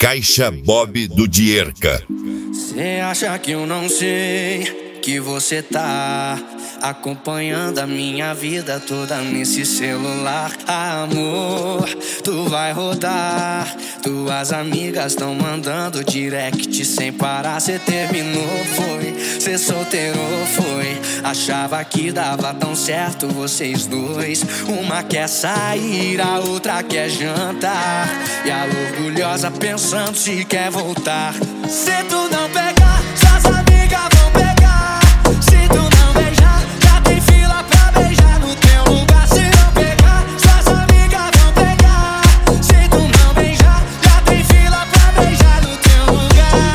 Caixa Bob do Dierka. Cê acha que eu não sei que você tá acompanhando a minha vida toda nesse celular? Amor, tu vai rodar. Tuas amigas tão mandando direct sem parar. Cê terminou, foi? Cê solteirou, foi? Achava que dava tão certo vocês dois. Uma quer sair, a outra quer jantar. E a orgulhosa pensando se quer voltar. Se tu não pegar, suas amigas vão pegar. Se tu não beijar, já tem fila pra beijar no teu lugar. Se não pegar, suas amigas vão pegar. Se tu não beijar, já tem fila pra beijar no teu lugar.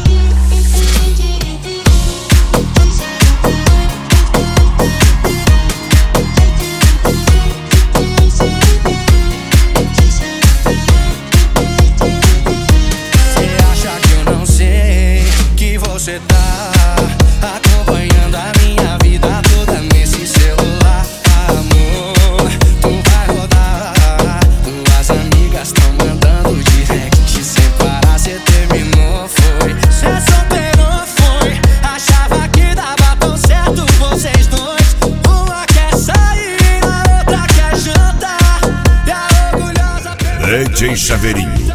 Cê acha que eu não sei que você tá acompanhando a minha vida toda nesse celular? Amor, tu vai rodar. Tuas amigas tão mandando direct sem parar. Cê terminou, foi? Cê solteirou, foi? Achava que dava tão certo vocês dois. Uma quer sair, a outra quer jantar. E a orgulhosa DJ Chaveirinho.